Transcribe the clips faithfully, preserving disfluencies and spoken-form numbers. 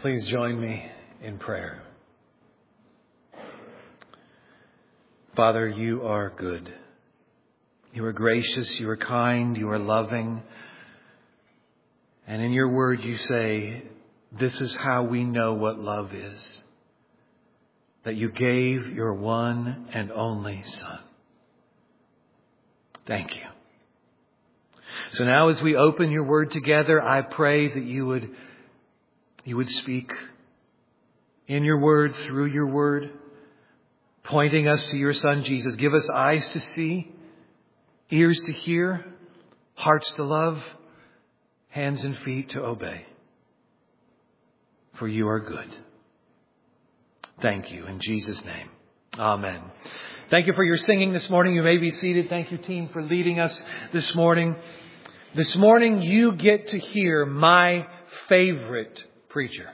Please join me in prayer. Father, you are good. You are gracious, you are kind, you are loving. And in your word you say, this is how we know what love is. That you gave your one and only Son. Thank you. So now as we open your word together, I pray that you would, you would speak in your word, through your word, pointing us to your Son, Jesus. Give us eyes to see, ears to hear, hearts to love, hands and feet to obey. For you are good. Thank you. In Jesus' name. Amen. Thank you for your singing this morning. You may be seated. Thank you, team, for leading us this morning. This morning, you get to hear my favorite preacher.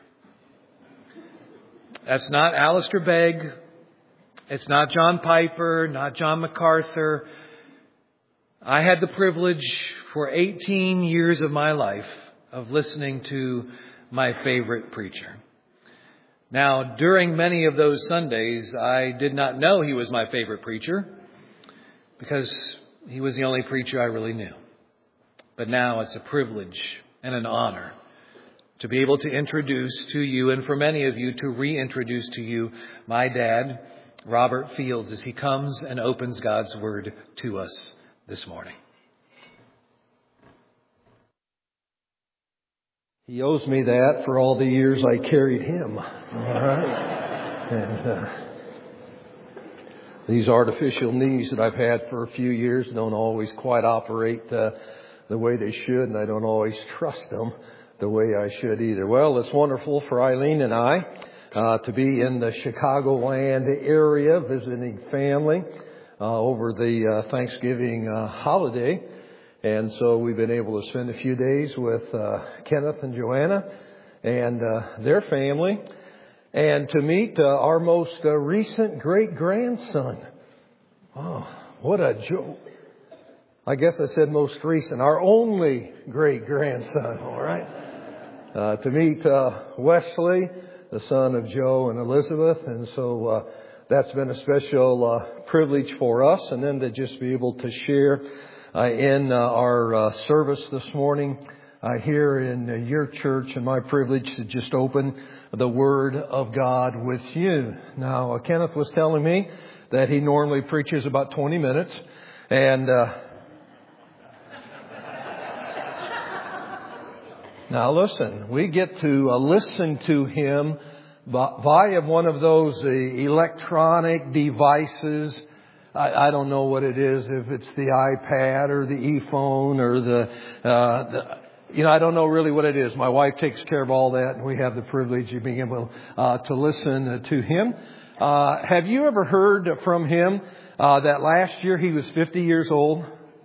That's not Alistair Begg. It's not John Piper, not John MacArthur. I had the privilege for eighteen years of my life of listening to my favorite preacher. Now, during many of those Sundays, I did not know he was my favorite preacher because he was the only preacher I really knew. But now it's a privilege and an honor to be able to introduce to you, and for many of you to reintroduce to you, my dad, Robert Fields, as he comes and opens God's Word to us this morning. He owes me that for all the years I carried him. All right. And uh, these artificial knees that I've had for a few years don't always quite operate uh, the way they should, and I don't always trust them the way I should either. Well, it's wonderful for Eileen and I uh, to be in the Chicagoland area visiting family uh, over the uh, Thanksgiving uh, holiday. And so we've been able to spend a few days with uh, Kenneth and Joanna and uh, their family, and to meet uh, our most uh, recent great-grandson. Oh, what a joke. I guess I said most recent. Our only great-grandson, all right? Uh, to meet uh, Wesley, the son of Joe and Elizabeth. And so uh, that's been a special uh, privilege for us. And then to just be able to share uh, in uh, our uh, service this morning uh, here in uh, your church, and my privilege to just open the Word of God with you. Now, uh, Kenneth was telling me that he normally preaches about twenty minutes. And uh, now listen, we get to uh, listen to him via one of those uh, electronic devices. I, I don't know what it is, if it's the iPad or the e-phone or the, uh, the, you know, I don't know really what it is. My wife takes care of all that, and we have the privilege of being able uh, to listen to him. Uh, have you ever heard from him uh, that last year he was fifty years old?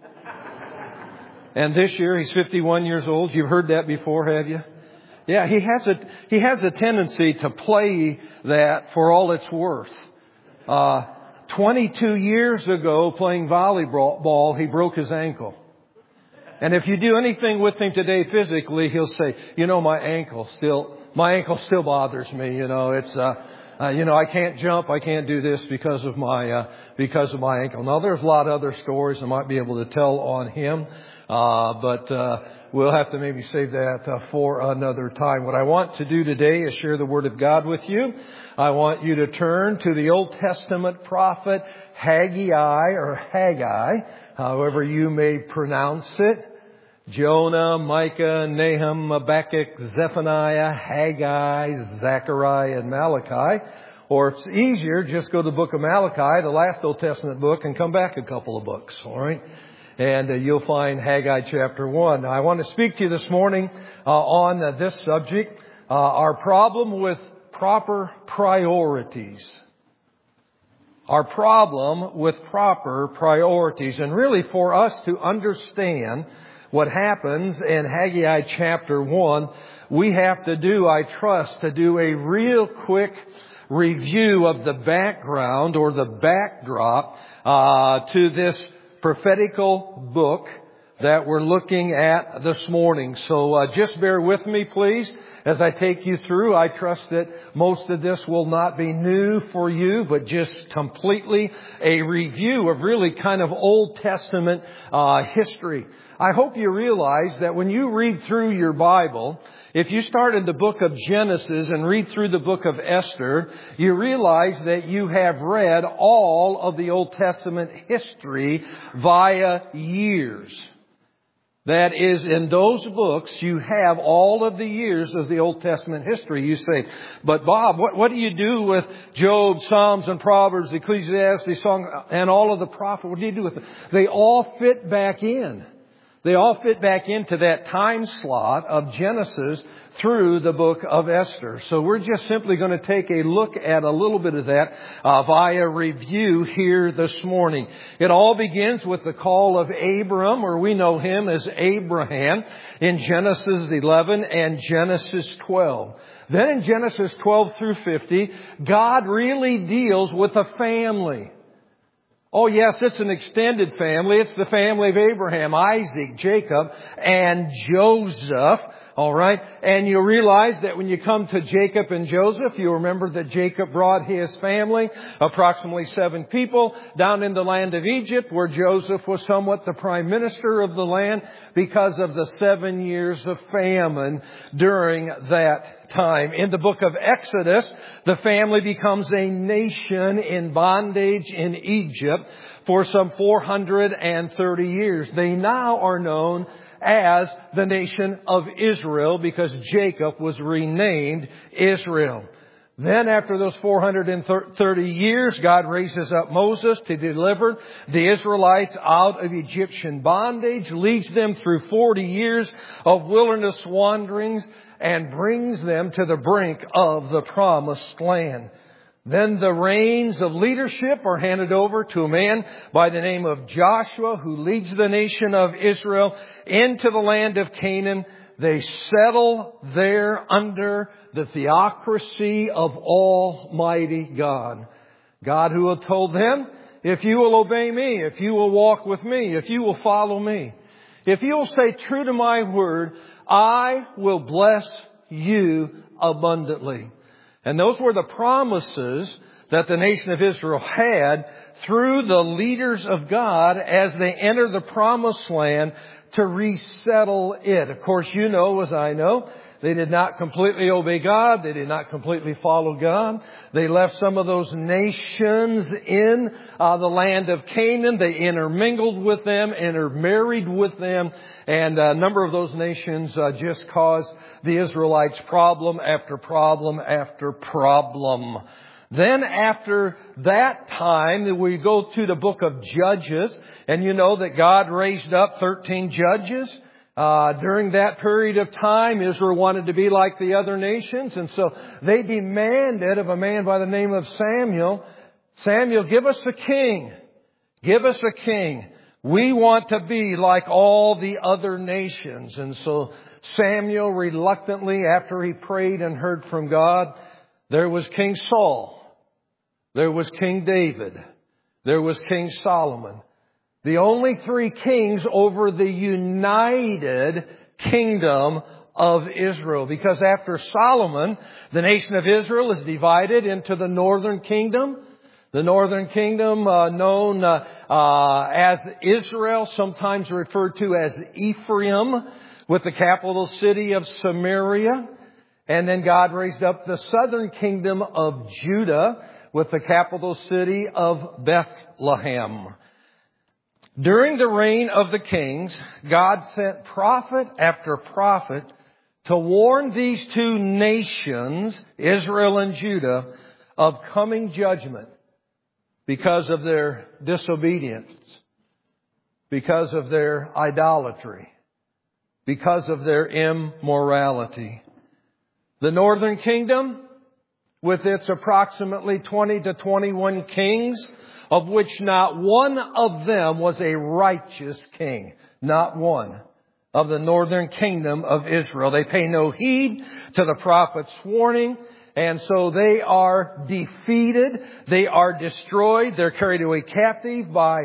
And this year he's fifty-one years old. You've heard that before, have you? Yeah, he has a he has a tendency to play that for all it's worth. Uh, twenty-two years ago, playing volleyball, he broke his ankle. And if you do anything with him today physically, he'll say, "You know, my ankle still my ankle still bothers me. You know, it's uh, uh you know, I can't jump, I can't do this because of my uh, because of my ankle." Now, there's a lot of other stories I might be able to tell on him. Uh, but, uh, we'll have to maybe save that uh, for another time. What I want to do today is share the Word of God with you. I want you to turn to the Old Testament prophet Haggai, or Haggai, however you may pronounce it. Jonah, Micah, Nahum, Habakkuk, Zephaniah, Haggai, Zechariah, and Malachi. Or if it's easier, just go to the book of Malachi, the last Old Testament book, and come back a couple of books, all right? And uh, you'll find Haggai chapter one. Now, I want to speak to you this morning uh, on uh, this subject, uh, our problem with proper priorities. Our problem with proper priorities. And really, for us to understand what happens in Haggai chapter one, we have to do, I trust, to do a real quick review of the background or the backdrop uh, to this prophetical book that we're looking at this morning. So uh, just bear with me, please, as I take you through. I trust that most of this will not be new for you, but just completely a review of really kind of Old Testament uh, history. I hope you realize that when you read through your Bible, if you start in the book of Genesis and read through the book of Esther, you realize that you have read all of the Old Testament history via years. That is, in those books, you have all of the years of the Old Testament history. You say, but Bob, what, what do you do with Job, Psalms, and Proverbs, Ecclesiastes, Song, and all of the prophets? What do you do with them? They all fit back in. They all fit back into that time slot of Genesis through the book of Esther. So we're just simply going to take a look at a little bit of that uh, via review here this morning. It all begins with the call of Abram, or we know him as Abraham, in Genesis eleven and Genesis twelve. Then in Genesis twelve through fifty, God really deals with a family. Oh yes, it's an extended family. It's the family of Abraham, Isaac, Jacob, and Joseph. All right. And you realize that when you come to Jacob and Joseph, you remember that Jacob brought his family, approximately seven people, down in the land of Egypt, where Joseph was somewhat the prime minister of the land because of the seven years of famine during that time. In the book of Exodus, the family becomes a nation in bondage in Egypt for some four hundred thirty years. They now are known as the nation of Israel because Jacob was renamed Israel. Then after those four hundred thirty years, God raises up Moses to deliver the Israelites out of Egyptian bondage, leads them through forty years of wilderness wanderings, and brings them to the brink of the promised land. Then the reins of leadership are handed over to a man by the name of Joshua, who leads the nation of Israel into the land of Canaan. They settle there under the theocracy of Almighty God. God who had told them, if you will obey me, if you will walk with me, if you will follow me, if you will stay true to my word, I will bless you abundantly. And those were the promises that the nation of Israel had through the leaders of God as they enter the promised land to resettle it. Of course, you know, as I know, they did not completely obey God. They did not completely follow God. They left some of those nations in uh, the land of Canaan. They intermingled with them, intermarried with them. And a number of those nations uh, just caused the Israelites problem after problem after problem. Then after that time, we go to the book of Judges. And you know that God raised up thirteen judges. Uh, during that period of time, Israel wanted to be like the other nations. And so they demanded of a man by the name of Samuel, Samuel, give us a king. Give us a king. We want to be like all the other nations. And so Samuel reluctantly, after he prayed and heard from God, there was King Saul. There was King David. There was King Solomon. The only three kings over the united kingdom of Israel. Because after Solomon, the nation of Israel is divided into the northern kingdom. The northern kingdom uh, known uh, uh, as Israel, sometimes referred to as Ephraim, with the capital city of Samaria. And then God raised up the southern kingdom of Judah with the capital city of Bethlehem. During the reign of the kings, God sent prophet after prophet to warn these two nations, Israel and Judah, of coming judgment because of their disobedience, because of their idolatry, because of their immorality. The northern kingdom, with its approximately twenty to twenty-one kings, of which not one of them was a righteous king. Not one of the northern kingdom of Israel. They pay no heed to the prophet's warning. And so they are defeated. They are destroyed. They're carried away captive by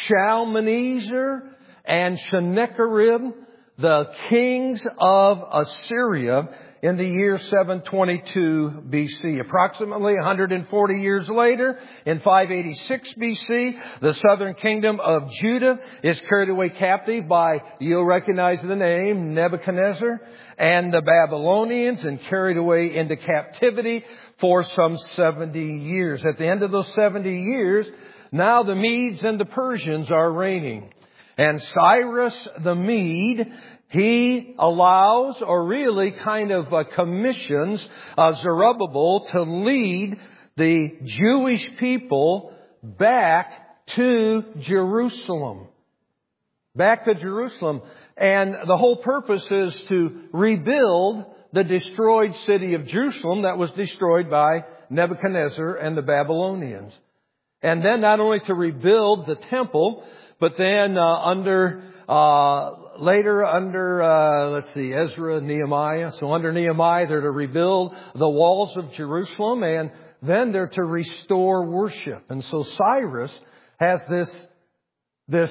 Shalmaneser and Sennacherib, the kings of Assyria. in the year seven twenty-two B C. Approximately one hundred forty years later, in five eighty-six B C, the southern kingdom of Judah is carried away captive by, you'll recognize the name, Nebuchadnezzar, and the Babylonians, and carried away into captivity for some seventy years. At the end of those seventy years, now the Medes and the Persians are reigning. And Cyrus the Mede, he allows, or really kind of uh, commissions uh, Zerubbabel to lead the Jewish people back to Jerusalem. Back to Jerusalem. And the whole purpose is to rebuild the destroyed city of Jerusalem that was destroyed by Nebuchadnezzar and the Babylonians. And then not only to rebuild the temple, but then uh, under... Uh, Later under, uh, let's see, Ezra and Nehemiah. So under Nehemiah, they're to rebuild the walls of Jerusalem, and then they're to restore worship. And so Cyrus has this, this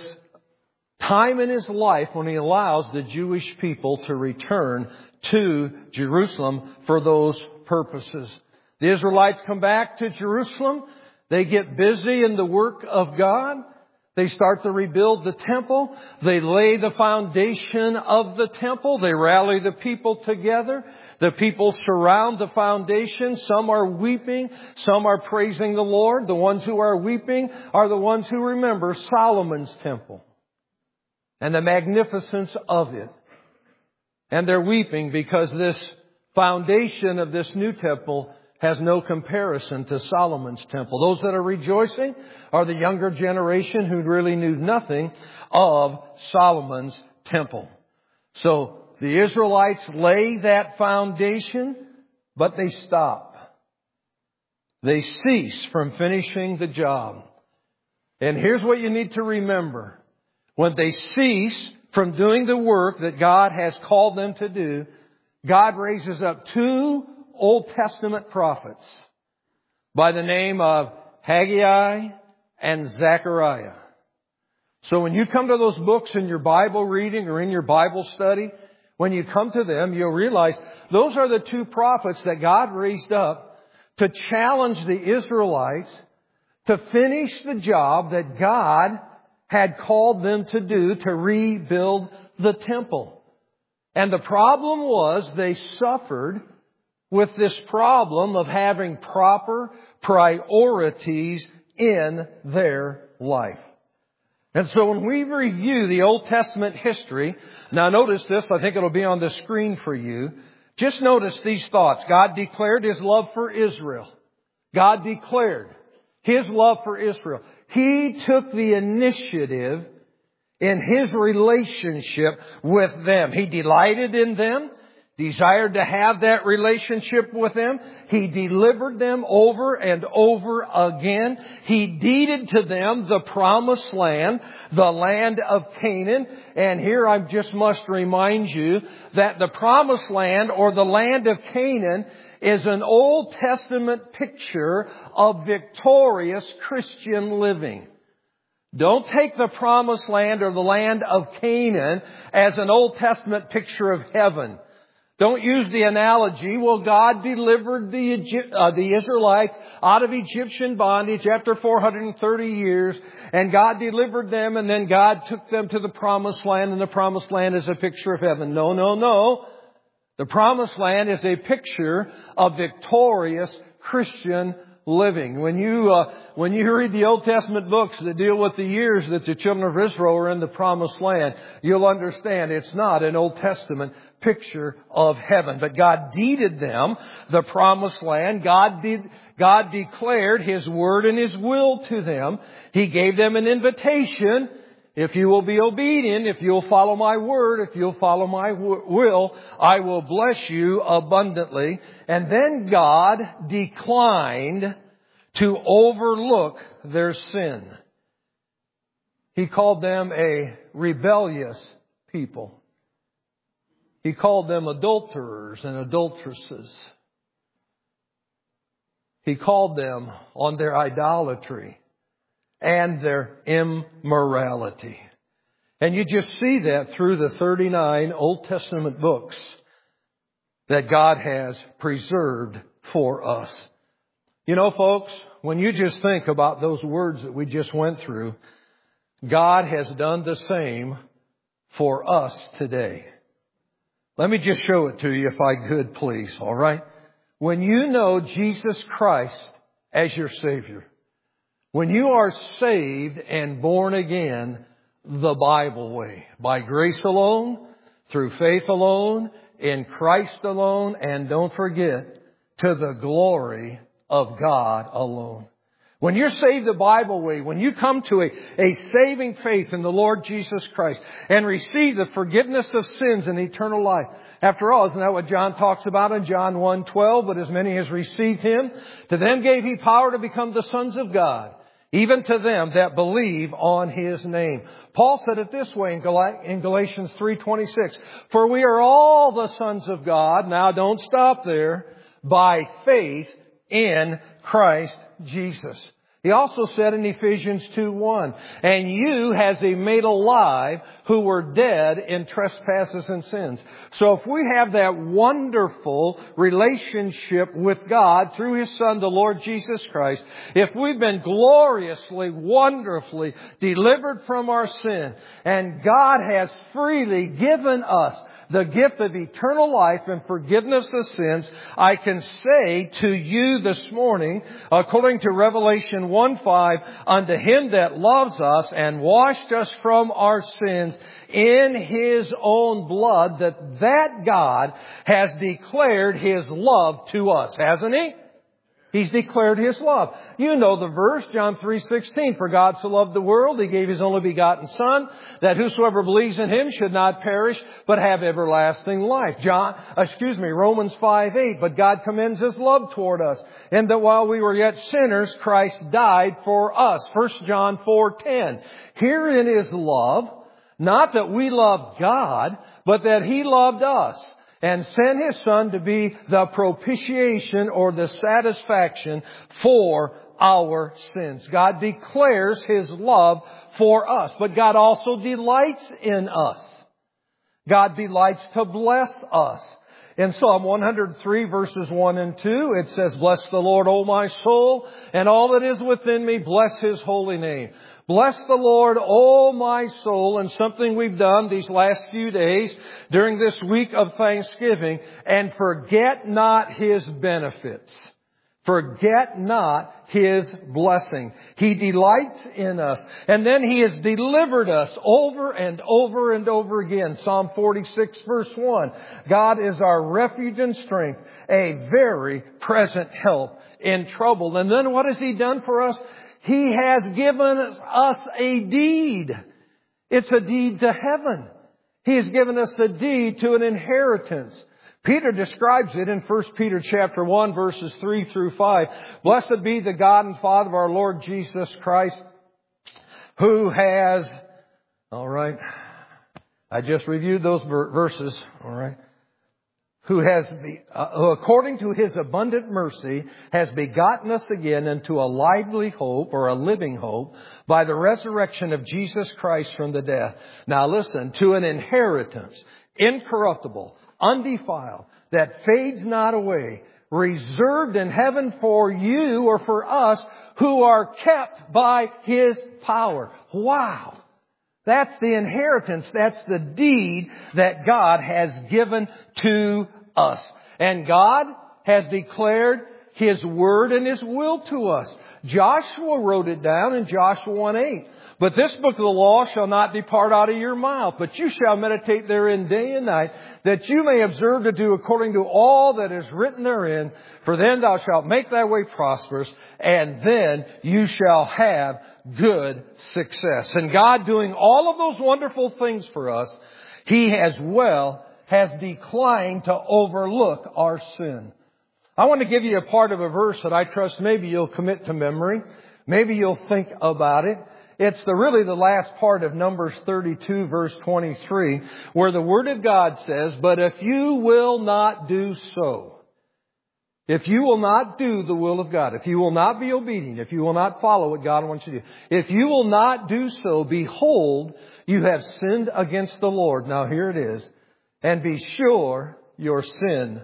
time in his life when he allows the Jewish people to return to Jerusalem for those purposes. The Israelites come back to Jerusalem. They get busy in the work of God. They start to rebuild the temple. They lay the foundation of the temple. They rally the people together. The people surround the foundation. Some are weeping. Some are praising the Lord. The ones who are weeping are the ones who remember Solomon's temple and the magnificence of it. And they're weeping because this foundation of this new temple has no comparison to Solomon's temple. Those that are rejoicing are the younger generation who really knew nothing of Solomon's temple. So the Israelites lay that foundation, but they stop. They cease from finishing the job. And here's what you need to remember. When they cease from doing the work that God has called them to do, God raises up two Old Testament prophets by the name of Haggai and Zechariah. So when you come to those books in your Bible reading or in your Bible study, when you come to them, you'll realize those are the two prophets that God raised up to challenge the Israelites to finish the job that God had called them to do to rebuild the temple. And the problem was they suffered with this problem of having proper priorities in their life. And so when we review the Old Testament history, now notice this, I think it'll be on the screen for you. Just notice these thoughts. God declared His love for Israel. God declared His love for Israel. He took the initiative in His relationship with them. He delighted in them. Desired to have that relationship with them. He delivered them over and over again. He deeded to them the promised land, the land of Canaan. And here I just must remind you that the promised land or the land of Canaan is an Old Testament picture of victorious Christian living. Don't take the promised land or the land of Canaan as an Old Testament picture of heaven. Don't use the analogy, well, God delivered the, Egypt, uh, the Israelites out of Egyptian bondage after four hundred thirty years, and God delivered them, and then God took them to the promised land, and the promised land is a picture of heaven. No, no, no. The promised land is a picture of victorious Christian living. When you, uh, when you read the Old Testament books that deal with the years that the children of Israel were in the promised land, you'll understand it's not an Old Testament picture of heaven. But God deeded them the promised land. God did, God declared His word and His will to them. He gave them an invitation. If you will be obedient, if you'll follow my word, if you'll follow my will, I will bless you abundantly. And then God declined to overlook their sin. He called them a rebellious people. He called them adulterers and adulteresses. He called them on their idolatry and their immorality. And you just see that through the thirty-nine Old Testament books. that God has preserved for us. You know, folks, when you just think about those words that we just went through, God has done the same for us today. Let me just show it to you if I could, please, all right? When you know Jesus Christ as your Savior, when you are saved and born again the Bible way, by grace alone, through faith alone, in Christ alone, and don't forget, to the glory of God alone. When you're saved the Bible way, when you come to a, a saving faith in the Lord Jesus Christ and receive the forgiveness of sins and eternal life. After all, isn't that what John talks about in John one twelve? But as many as received Him, to them gave He power to become the sons of God, even to them that believe on His name. Paul said it this way in, Gal- in Galatians three twenty-six. For we are all the sons of God. Now don't stop there. By faith in Christ Jesus. He also said in Ephesians two one, and you has He made alive who were dead in trespasses and sins. So if we have that wonderful relationship with God through His Son, the Lord Jesus Christ, if we've been gloriously, wonderfully delivered from our sin, and God has freely given us the gift of eternal life and forgiveness of sins, I can say to you this morning, according to Revelation one five, unto Him that loves us and washed us from our sins in His own blood, that that God has declared His love to us, hasn't He? He's declared His love. You know the verse, John three sixteen. For God so loved the world, He gave His only begotten Son, that whosoever believes in Him should not perish, but have everlasting life. John, excuse me, Romans five eight. But God commends His love toward us, in that while we were yet sinners, Christ died for us. First John four ten. Herein is love, not that we loved God, but that He loved us, and sent His Son to be the propitiation or the satisfaction for our sins. God declares His love for us, but God also delights in us. God delights to bless us. In Psalm one hundred three verses one and two, it says, bless the Lord, O my soul, and all that is within me, bless His holy name. Bless the Lord, O my soul, and something we've done these last few days during this week of Thanksgiving, and forget not His benefits. Forget not His blessing. He delights in us. And then He has delivered us over and over and over again. Psalm forty-six verse one. God is our refuge and strength, a very present help in trouble. And then what has He done for us? He has given us a deed. It's a deed to heaven. He has given us a deed to an inheritance. Peter describes it in First Peter chapter one, verses three through five. Blessed be the God and Father of our Lord Jesus Christ, who has, all right, I just reviewed those verses, all right, who has, uh, who according to His abundant mercy has begotten us again into a lively hope, or a living hope, by the resurrection of Jesus Christ from the dead. Now listen, to an inheritance, incorruptible, undefiled, that fades not away, reserved in heaven for you, or for us, who are kept by His power. Wow! That's the inheritance. That's the deed that God has given to us. And God has declared His word and His will to us. Joshua wrote it down in Joshua one eight. But this book of the law shall not depart out of your mouth, but you shall meditate therein day and night, that you may observe to do according to all that is written therein. For then thou shalt make thy way prosperous, and then you shall have good success. And God, doing all of those wonderful things for us, He as well has declined to overlook our sin. I want to give you a part of a verse that I trust maybe you'll commit to memory. Maybe you'll think about it. It's the really the last part of Numbers thirty-two, verse twenty-three, where the Word of God says, but if you will not do so, if you will not do the will of God, if you will not be obedient, if you will not follow what God wants you to do, if you will not do so, behold, you have sinned against the Lord. Now here it is. And be sure your sin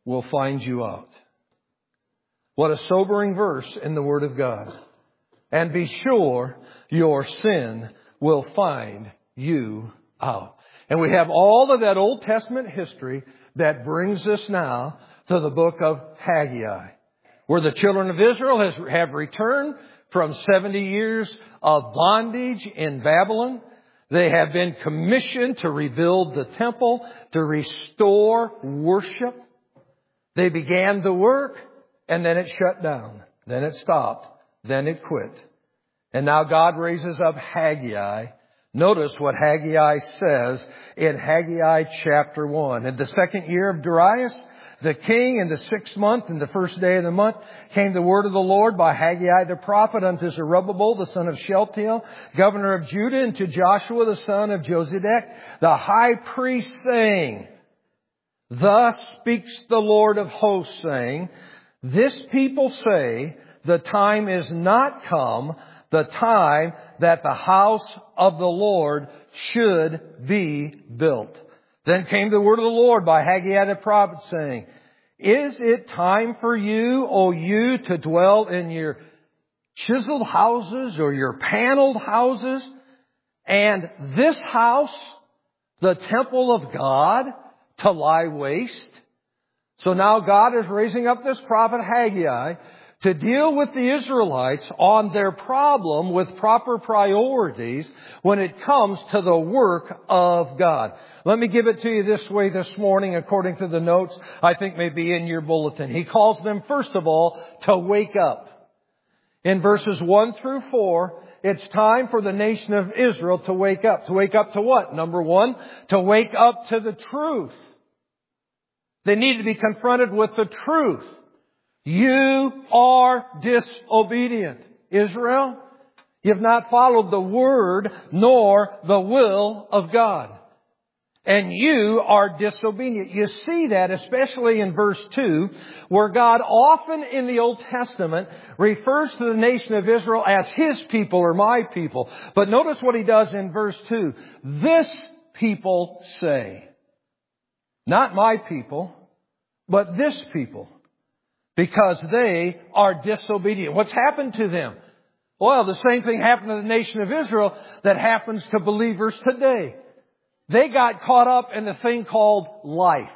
will find you out. What a sobering verse in the Word of God. And be sure your sin will find you out. And we have all of that Old Testament history that brings us now to the book of Haggai, where the children of Israel has, have returned from seventy years of bondage in Babylon. They have been commissioned to rebuild the temple, to restore worship. They began the work, and then it shut down. Then it stopped. Then it quit. And now God raises up Haggai. Notice what Haggai says in Haggai chapter one. In the second year of Darius, the king, in the sixth month, in the first day of the month, came the word of the Lord by Haggai the prophet unto Zerubbabel, the son of Shealtiel, governor of Judah, and to Joshua, the son of Josedek, the high priest, saying, Thus speaks the Lord of hosts, saying, This people say, the time is not come, the time that the house of the Lord should be built. Then came the word of the Lord by Haggai the prophet, saying, Is it time for you, O you, to dwell in your chiseled houses or your paneled houses, and this house, the temple of God, to lie waste? So now God is raising up this prophet Haggai to deal with the Israelites on their problem with proper priorities when it comes to the work of God. Let me give it to you this way this morning according to the notes I think may be in your bulletin. He calls them, first of all, to wake up. In verses one through four, it's time for the nation of Israel to wake up. To wake up to what? Number one, to wake up to the truth. They need to be confronted with the truth. You are disobedient, Israel. You've not followed the word nor the will of God. And you are disobedient. You see that especially in verse two, where God often in the Old Testament refers to the nation of Israel as His people or my people. But notice what He does in verse two. This people say, not my people, but this people. Because they are disobedient. What's happened to them? Well, the same thing happened to the nation of Israel that happens to believers today. They got caught up in the thing called life.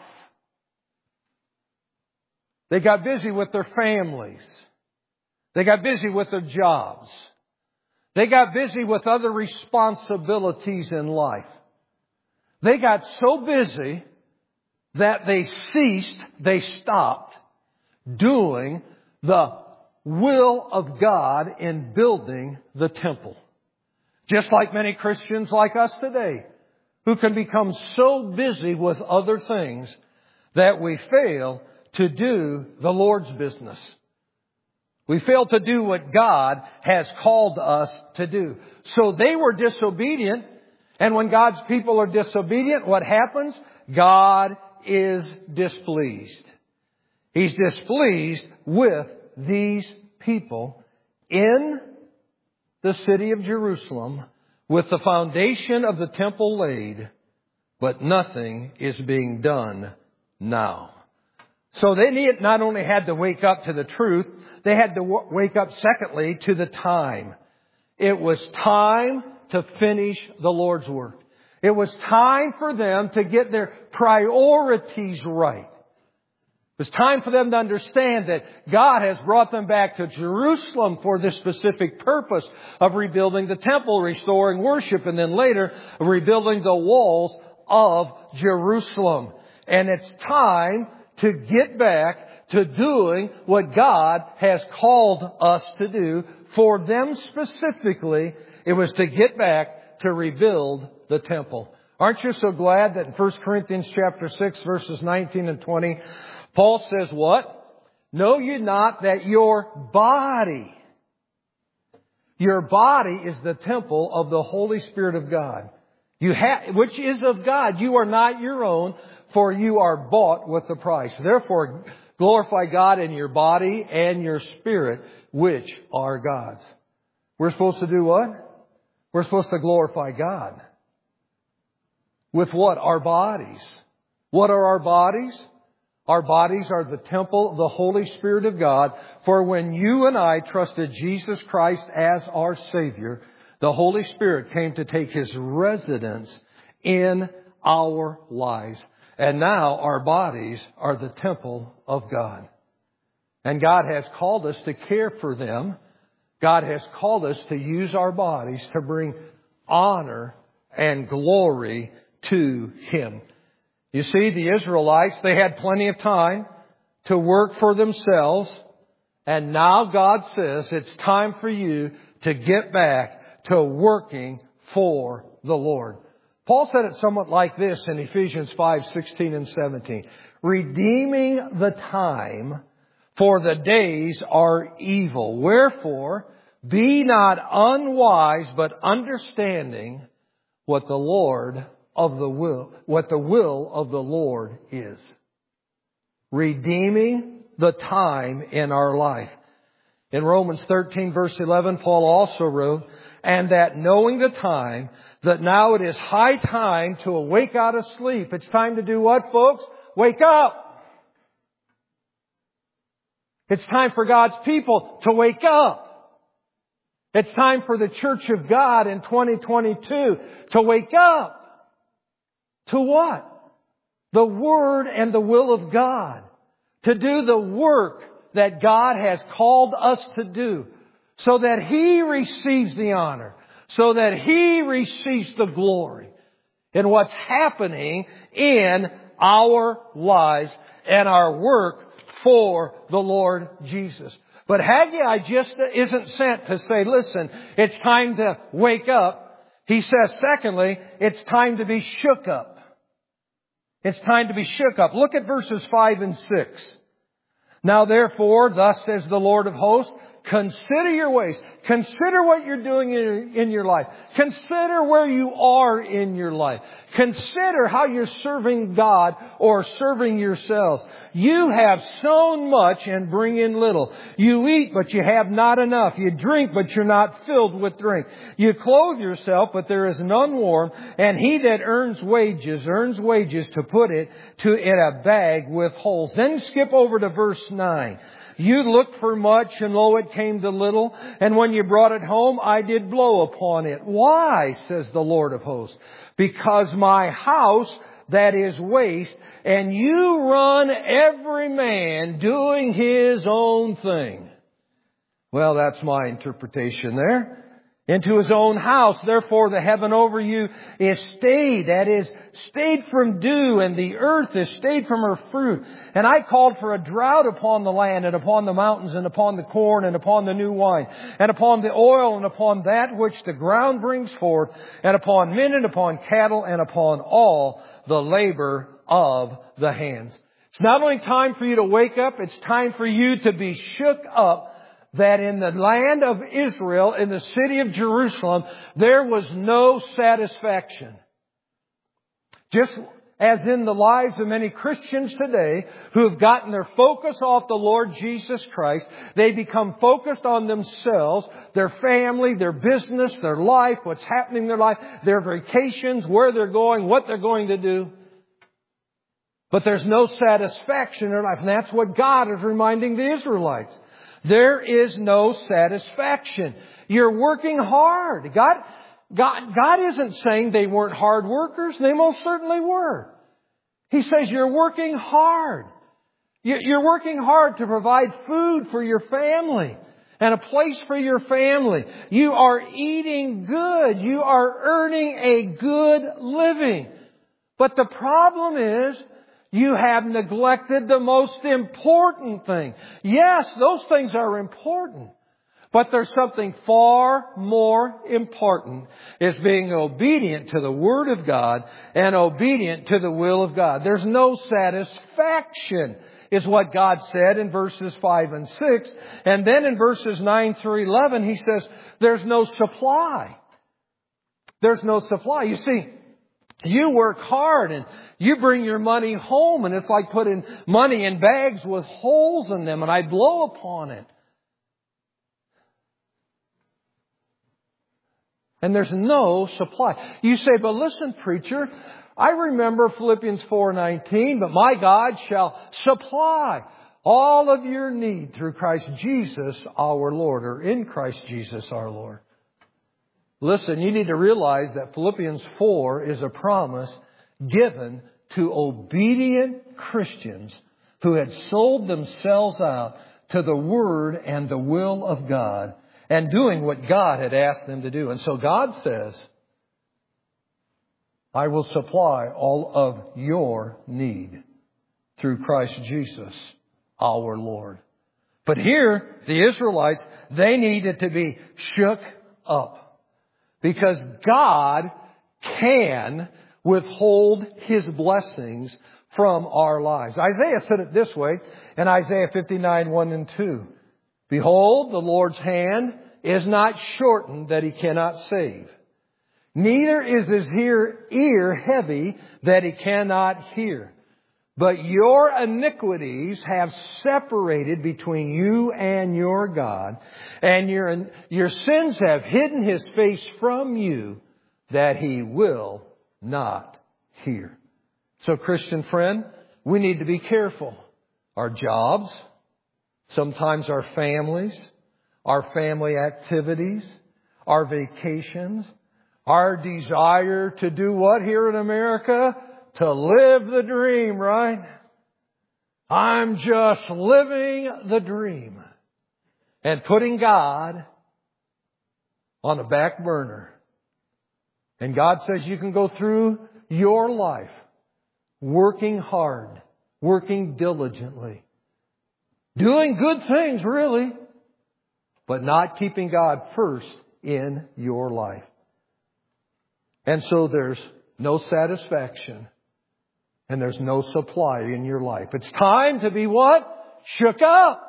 They got busy with their families. They got busy with their jobs. They got busy with other responsibilities in life. They got so busy that they ceased, they stopped doing the will of God in building the temple. Just like many Christians like us today, who can become so busy with other things that we fail to do the Lord's business. We fail to do what God has called us to do. So they were disobedient, and when God's people are disobedient, what happens? God is displeased. He's displeased with these people in the city of Jerusalem with the foundation of the temple laid, but nothing is being done now. So they need, not only had to wake up to the truth, they had to w- wake up, secondly, to the time. It was time to finish the Lord's work. It was time for them to get their priorities right. It was time for them to understand that God has brought them back to Jerusalem for this specific purpose of rebuilding the temple, restoring worship, and then later rebuilding the walls of Jerusalem. And it's time to get back to doing what God has called us to do. For them specifically, it was to get back to rebuild the temple. Aren't you so glad that in First Corinthians chapter six, verses nineteen and twenty, Paul says what? Know ye not that your body, your body is the temple of the Holy Spirit of God, you have, which is of God. You are not your own, for you are bought with a price. Therefore, glorify God in your body and your spirit, which are God's. We're supposed to do what? We're supposed to glorify God. With what? Our bodies. What are our bodies? Our bodies are the temple of the Holy Spirit of God. For when you and I trusted Jesus Christ as our Savior, the Holy Spirit came to take His residence in our lives. And now our bodies are the temple of God. And God has called us to care for them. God has called us to use our bodies to bring honor and glory to Him. You see, the Israelites, they had plenty of time to work for themselves. And now God says it's time for you to get back to working for the Lord. Paul said it somewhat like this in Ephesians five, sixteen and seventeen. Redeeming the time, for the days are evil. Wherefore, be not unwise, but understanding what the Lord of the will, what the will of the Lord is. Redeeming the time in our life. In Romans thirteen verse eleven, Paul also wrote, and that knowing the time, that now it is high time to awake out of sleep. It's time to do what, folks? Wake up! It's time for God's people to wake up. It's time for the Church of God in twenty twenty-two to wake up. To what? The Word and the will of God. To do the work that God has called us to do. So that He receives the honor. So that He receives the glory. In what's happening in our lives and our work for the Lord Jesus. But Haggai just isn't sent to say, listen, it's time to wake up. He says, secondly, it's time to be shook up. It's time to be shook up. Look at verses five and six. Now therefore, thus says the Lord of hosts, consider your ways. Consider what you're doing in your, in your life. Consider where you are in your life. Consider how you're serving God or serving yourselves. You have sown much and bring in little. You eat, but you have not enough. You drink, but you're not filled with drink. You clothe yourself, but there is none warm. And he that earns wages, earns wages to put it to in a bag with holes. Then skip over to verse nine. You looked for much, and lo, it came to little. And when you brought it home, I did blow upon it. Why, says the Lord of hosts? Because my house that is waste, and you run every man doing his own thing. Well, that's my interpretation there. Into his own house. Therefore, the heaven over you is stayed. That is, stayed from dew, and the earth is stayed from her fruit. And I called for a drought upon the land, and upon the mountains, and upon the corn, and upon the new wine, and upon the oil, and upon that which the ground brings forth, and upon men, and upon cattle, and upon all the labor of the hands. It's not only time for you to wake up, it's time for you to be shook up. That in the land of Israel, in the city of Jerusalem, there was no satisfaction. Just as in the lives of many Christians today who have gotten their focus off the Lord Jesus Christ, they become focused on themselves, their family, their business, their life, what's happening in their life, their vacations, where they're going, what they're going to do. But there's no satisfaction in their life. And that's what God is reminding the Israelites. There is no satisfaction. You're working hard. God, God, God isn't saying they weren't hard workers. They most certainly were. He says you're working hard. You're working hard to provide food for your family and a place for your family. You are eating good. You are earning a good living. But the problem is, you have neglected the most important thing. Yes, those things are important. But there's something far more important, is being obedient to the Word of God and obedient to the will of God. There's no satisfaction, is what God said in verses five and six. And then in verses nine through eleven, He says, there's no supply. There's no supply. You see, you work hard and you bring your money home, and it's like putting money in bags with holes in them, and I blow upon it. And there's no supply. You say, but listen, preacher, I remember Philippians four nineteen, but my God shall supply all of your need through Christ Jesus our Lord, or in Christ Jesus our Lord. Listen, you need to realize that Philippians four is a promise given to obedient Christians who had sold themselves out to the Word and the will of God and doing what God had asked them to do. And so God says, I will supply all of your need through Christ Jesus our Lord. But here, the Israelites, they needed to be shook up, because God can withhold His blessings from our lives. Isaiah said it this way in Isaiah fifty-nine, one and two. Behold, the Lord's hand is not shortened that He cannot save. Neither is His ear heavy that He cannot hear. But your iniquities have separated between you and your God, and your, your sins have hidden His face from you, that He will not hear. So, Christian friend, we need to be careful. Our jobs, sometimes our families, our family activities, our vacations, our desire to do what here in America? To live the dream, right? I'm just living the dream. And putting God on the back burner. And God says you can go through your life working hard, working diligently, doing good things, really, but not keeping God first in your life. And so there's no satisfaction. And there's no supply in your life. It's time to be what? Shook up.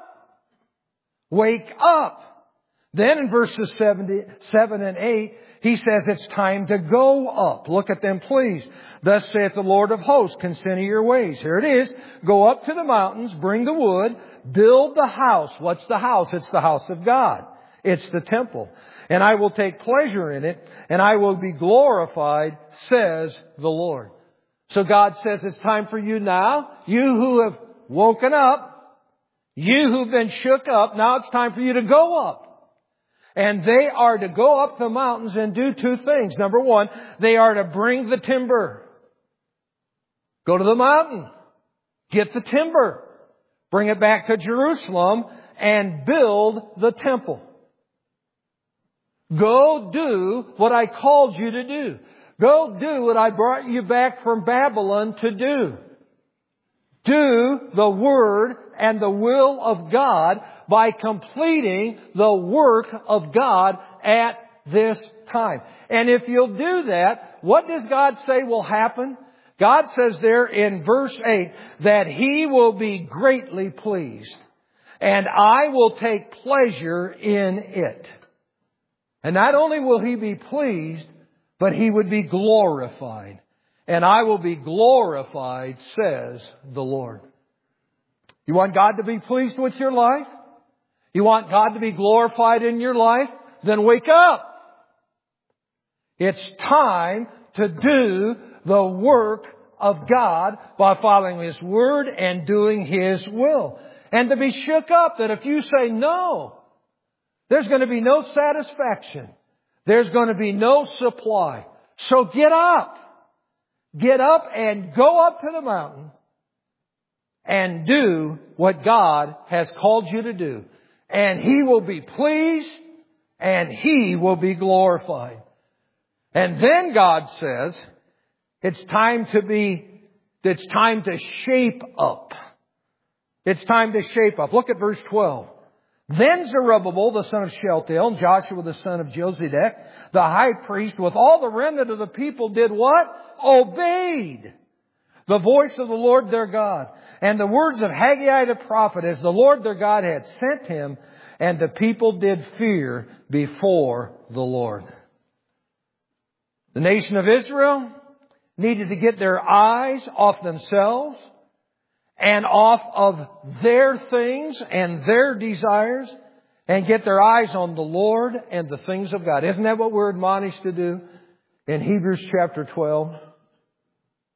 Wake up. Then in verses seven and eight, he says it's time to go up. Look at them, please. Thus saith the Lord of hosts, consider your ways. Here it is. Go up to the mountains, bring the wood, build the house. What's the house? It's the house of God. It's the temple. And I will take pleasure in it, and I will be glorified, says the Lord. So God says it's time for you now, you who have woken up, you who've been shook up, now it's time for you to go up. And they are to go up the mountains and do two things. Number one, they are to bring the timber. Go to the mountain. Get the timber. Bring it back to Jerusalem and build the temple. Go do what I called you to do. Go do what I brought you back from Babylon to do. Do the Word and the will of God by completing the work of God at this time. And if you'll do that, what does God say will happen? God says there in verse eight that He will be greatly pleased, and I will take pleasure in it. And not only will He be pleased, but He would be glorified. And I will be glorified, says the Lord. You want God to be pleased with your life? You want God to be glorified in your life? Then wake up. It's time to do the work of God by following His Word and doing His will. And to be shook up that if you say no, there's going to be no satisfaction. There's going to be no supply. So get up. Get up and go up to the mountain and do what God has called you to do. And He will be pleased and He will be glorified. And then God says, it's time to be, it's time to shape up. It's time to shape up. Look at verse twelve. Then Zerubbabel, the son of Shealtiel, and Joshua, the son of Josedek, the high priest, with all the remnant of the people, did what? Obeyed the voice of the Lord their God, and the words of Haggai the prophet, as the Lord their God had sent him, and the people did fear before the Lord. The nation of Israel needed to get their eyes off themselves and off of their things and their desires, and get their eyes on the Lord and the things of God. Isn't that what we're admonished to do in Hebrews chapter twelve?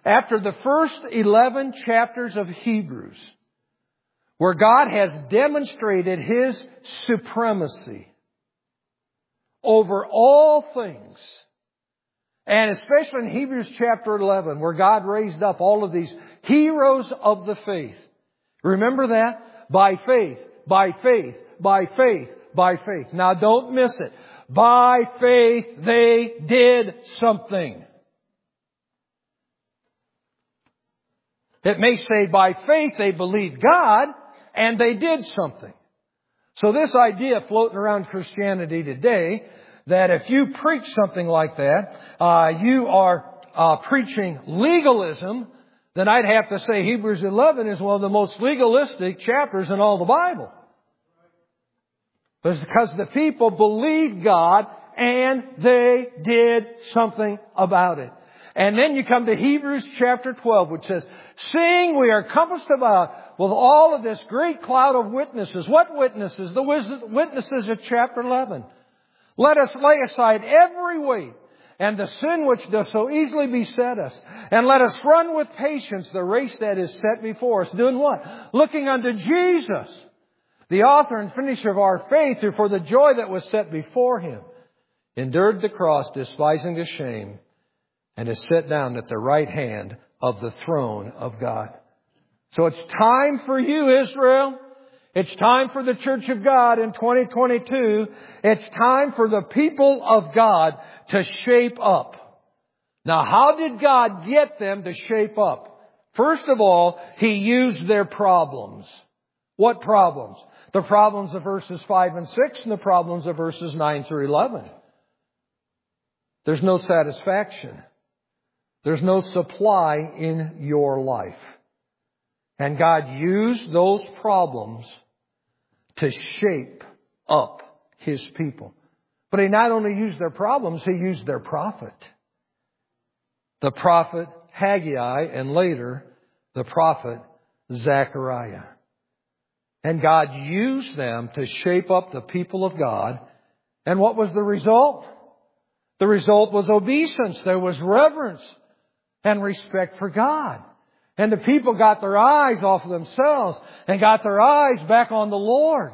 after the first eleven chapters of Hebrews, where God has demonstrated His supremacy over all things, and especially in Hebrews chapter eleven, where God raised up all of these heroes of the faith. Remember that? By faith, by faith, by faith, by faith. Now don't miss it. By faith they did something. It may say by faith they believed God and they did something. So this idea floating around Christianity today, that if you preach something like that, uh, you are uh, preaching legalism, then I'd have to say Hebrews eleven is one of the most legalistic chapters in all the Bible. It's because the people believed God and they did something about it. And then you come to Hebrews chapter twelve, which says, seeing we are compassed about with all of this great cloud of witnesses. What witnesses? The witnesses of chapter eleven. Let us lay aside every weight and the sin which does so easily beset us. And let us run with patience the race that is set before us. Doing what? Looking unto Jesus, the author and finisher of our faith, who for the joy that was set before Him endured the cross, despising the shame, and is set down at the right hand of the throne of God. So it's time for you, Israel. It's time for the Church of God in twenty twenty-two. It's time for the people of God to shape up. Now, how did God get them to shape up? First of all, He used their problems. What problems? The problems of verses five and six and the problems of verses nine through eleven. There's no satisfaction. There's no supply in your life. And God used those problems to shape up His people. But He not only used their problems, He used their prophet. The prophet Haggai, and later the prophet Zechariah. And God used them to shape up the people of God. And what was the result? The result was obeisance. There was reverence and respect for God. And the people got their eyes off of themselves and got their eyes back on the Lord.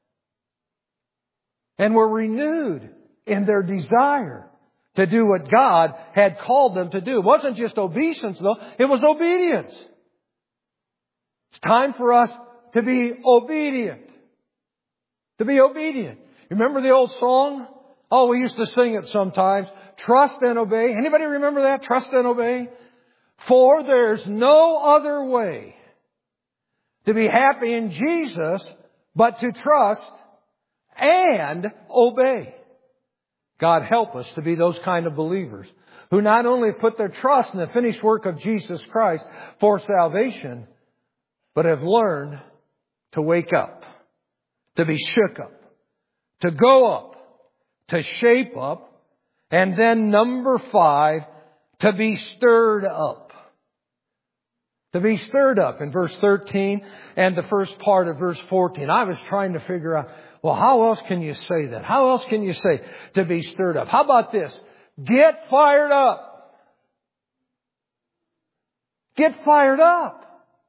And were renewed in their desire to do what God had called them to do. It wasn't just obeisance, though. It was obedience. It's time for us to be obedient. To be obedient. You remember the old song? Oh, we used to sing it sometimes. Trust and obey. Anybody remember that? Trust and obey. For there's no other way to be happy in Jesus but to trust and obey. God help us to be those kind of believers who not only put their trust in the finished work of Jesus Christ for salvation, but have learned to wake up, to be shook up, to go up, to shape up, and then number five, to be stirred up. To be stirred up in verse thirteen and the first part of verse fourteen. I was trying to figure out, well, how else can you say that? How else can you say to be stirred up? How about this? Get fired up. Get fired up.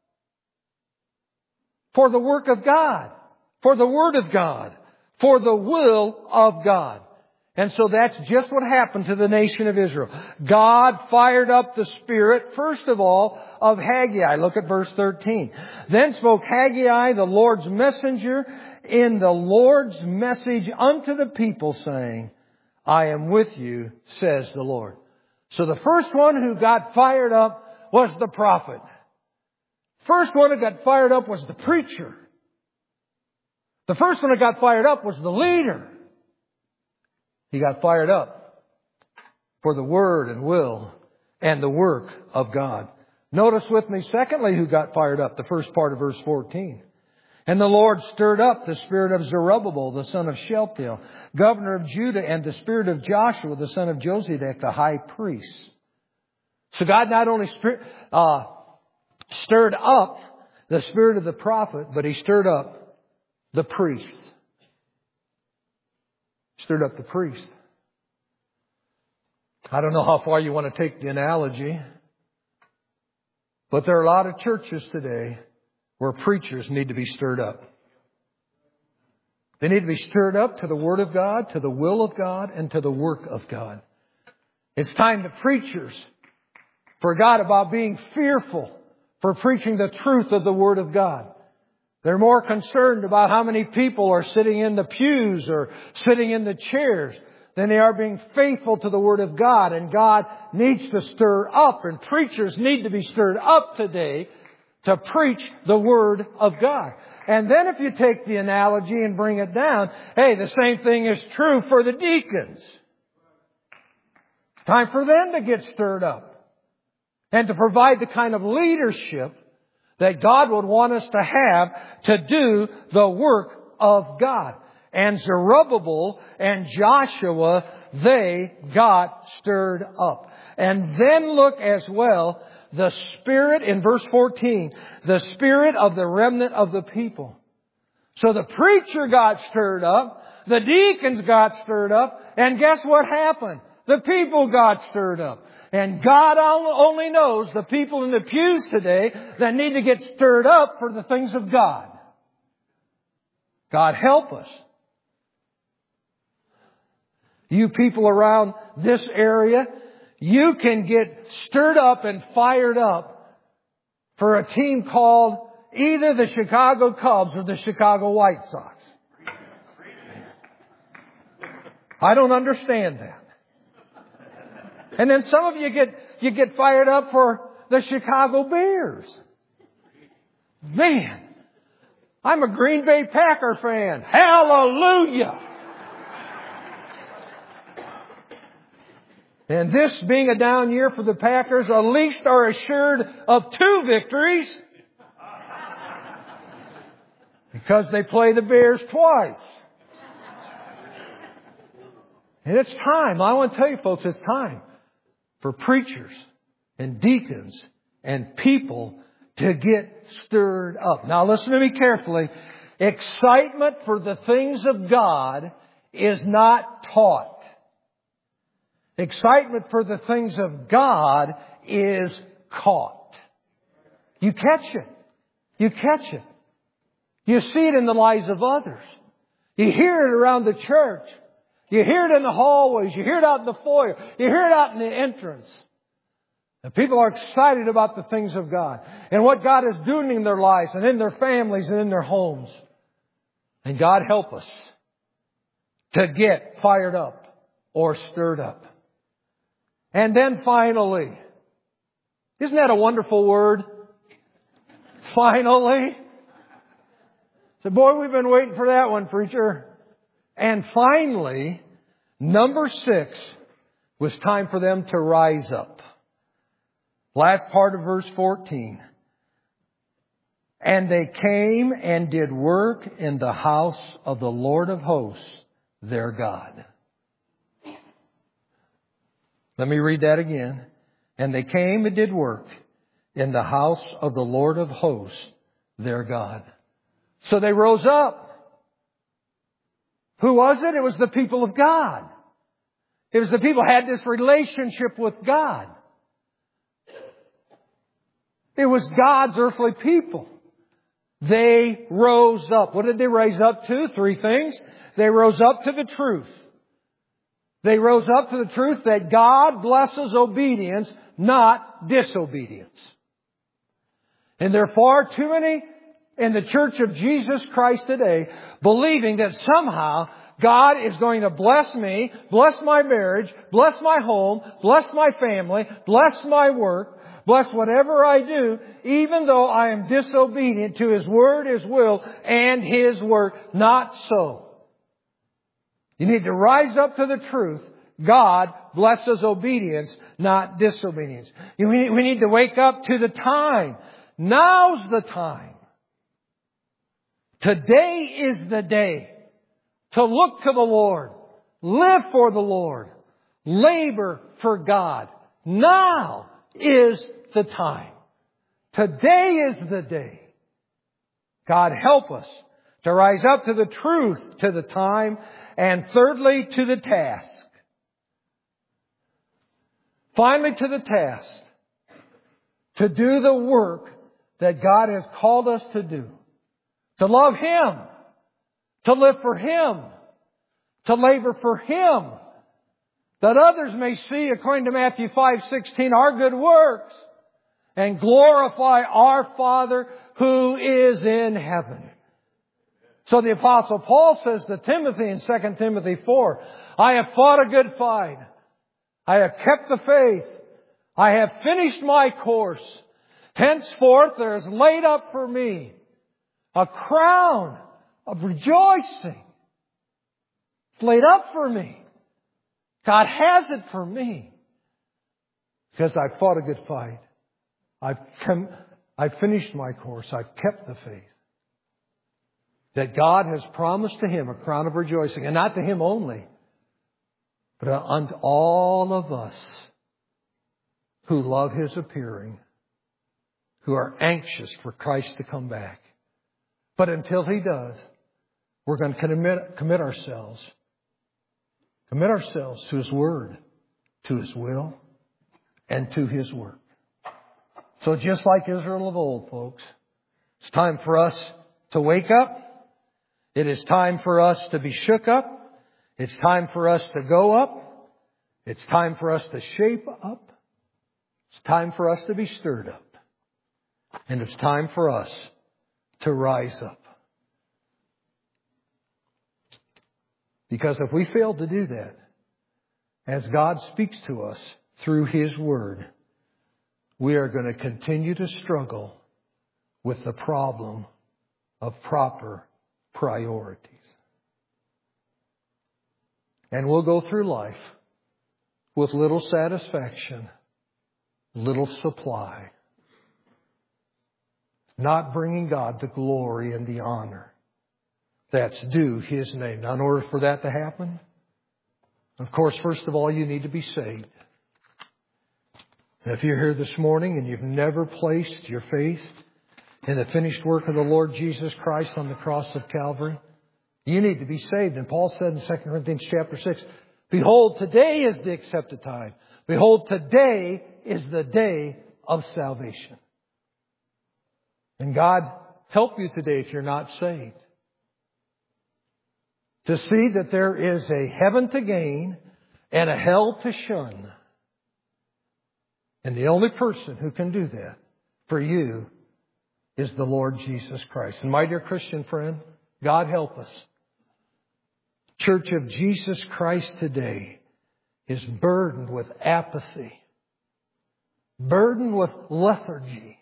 For the work of God. For the Word of God. For the will of God. And so that's just what happened to the nation of Israel. God fired up the spirit, first of all, of Haggai. Look at verse thirteen. Then spoke Haggai, the Lord's messenger, in the Lord's message unto the people, saying, I am with you, says the Lord. So the first one who got fired up was the prophet. First one who got fired up was the preacher. The first one who got fired up was the leader. He got fired up for the word and will and the work of God. Notice with me, secondly, who got fired up, the first part of verse fourteen. And the Lord stirred up the spirit of Zerubbabel, the son of Shealtiel, governor of Judah, and the spirit of Joshua, the son of Josedek, the high priest. So God not only spirit, uh, stirred up the spirit of the prophet, but He stirred up the priest. Stirred up the priest. I don't know how far you want to take the analogy, But there are a lot of churches today where preachers need to be stirred up. They need to be stirred up to the Word of God, to the will of God, and to the work of God. It's time to preachers forgot about being fearful for preaching the truth of the Word of God. They're more concerned about how many people are sitting in the pews or sitting in the chairs than they are being faithful to the Word of God. And God needs to stir up, and preachers need to be stirred up today to preach the Word of God. And then if you take the analogy and bring it down, hey, the same thing is true for the deacons. It's time for them to get stirred up and to provide the kind of leadership that God would want us to have to do the work of God. And Zerubbabel and Joshua, they got stirred up. And then look as well, the Spirit, in verse fourteen, the Spirit of the remnant of the people. So the preacher got stirred up, the deacons got stirred up, and guess what happened? The people got stirred up. And God only knows the people in the pews today that need to get stirred up for the things of God. God help us. You people around this area, you can get stirred up and fired up for a team called either the Chicago Cubs or the Chicago White Sox. I don't understand that. And then some of you get, you get fired up for the Chicago Bears. Man, I'm a Green Bay Packer fan. Hallelujah! And this being a down year for the Packers, at least are assured of two victories. Because they play the Bears twice. And it's time. I want to tell you folks, it's time for preachers and deacons and people to get stirred up. Now listen to me carefully. Excitement for the things of God is not taught. Excitement for the things of God is caught. You catch it. You catch it. You see it in the lives of others. You hear it around the church. You hear it in the hallways. You hear it out in the foyer. You hear it out in the entrance. And people are excited about the things of God and what God is doing in their lives and in their families and in their homes. And God help us to get fired up or stirred up. And then finally, isn't that a wonderful word? Finally. So boy, we've been waiting for that one, preacher. And finally, number six, was time for them to rise up. Last part of verse fourteen. And they came and did work in the house of the Lord of hosts, their God. Let me read that again. And they came and did work in the house of the Lord of hosts, their God. So they rose up. Who was it? It was the people of God. It was the people who had this relationship with God. It was God's earthly people. They rose up. What did they rise up to? Three things. They rose up to the truth. They rose up to the truth that God blesses obedience, not disobedience. And there are far too many in the Church of Jesus Christ today believing that somehow God is going to bless me, bless my marriage, bless my home, bless my family, bless my work, bless whatever I do, even though I am disobedient to His Word, His will, and His work. Not so. You need to rise up to the truth. God blesses obedience, not disobedience. We need to wake up to the time. Now's the time. Today is the day to look to the Lord, live for the Lord, labor for God. Now is the time. Today is the day. God help us to rise up to the truth, to the time, and thirdly, to the task. Finally, to the task. to do the work that God has called us to do. To love Him. To live for Him. To labor for Him. That others may see, according to Matthew five sixteen, our good works and glorify our Father who is in heaven. So the Apostle Paul says to Timothy in Second Timothy four, I have fought a good fight. I have kept the faith. I have finished my course. Henceforth there is laid up for me a crown of rejoicing. It's laid up for me. God has it for me. Because I've fought a good fight. I've, come, I've finished my course. I've kept the faith. That God has promised to him a crown of rejoicing. And not to him only, but unto all of us who love His appearing, who are anxious for Christ to come back. But until He does, we're going to commit, commit ourselves, commit ourselves to His Word, to His will, and to His work. So just like Israel of old, folks, it's time for us to wake up. It is time for us to be shook up. It's time for us to go up. It's time for us to shape up. It's time for us to be stirred up. And it's time for us to rise up. Because if we fail to do that, as God speaks to us through His Word, we are going to continue to struggle with the problem of proper priorities. And we'll go through life with little satisfaction, little supply, not bringing God the glory and the honor that's due His name. Now, in order for that to happen, of course, first of all, you need to be saved. And if you're here this morning and you've never placed your faith in the finished work of the Lord Jesus Christ on the cross of Calvary, you need to be saved. And Paul said in Second Corinthians chapter six, behold, today is the accepted time. Behold, today is the day of salvation. And God help you today if you're not saved, to see that there is a heaven to gain and a hell to shun. And the only person who can do that for you is the Lord Jesus Christ. And my dear Christian friend, God help us. Church of Jesus Christ today is burdened with apathy, burdened with lethargy,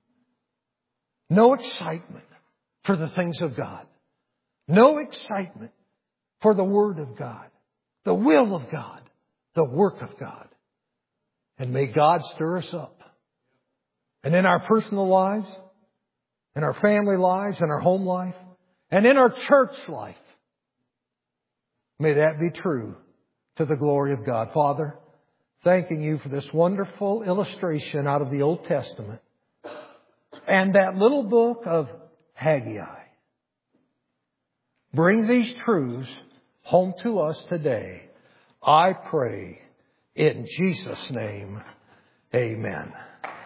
no excitement for the things of God, no excitement for the Word of God, the will of God, the work of God. And may God stir us up. And in our personal lives, in our family lives, in our home life, and in our church life, may that be true to the glory of God. Father, thanking You for this wonderful illustration out of the Old Testament and that little book of Haggai. Bring these truths home to us today. I pray in Jesus' name, amen.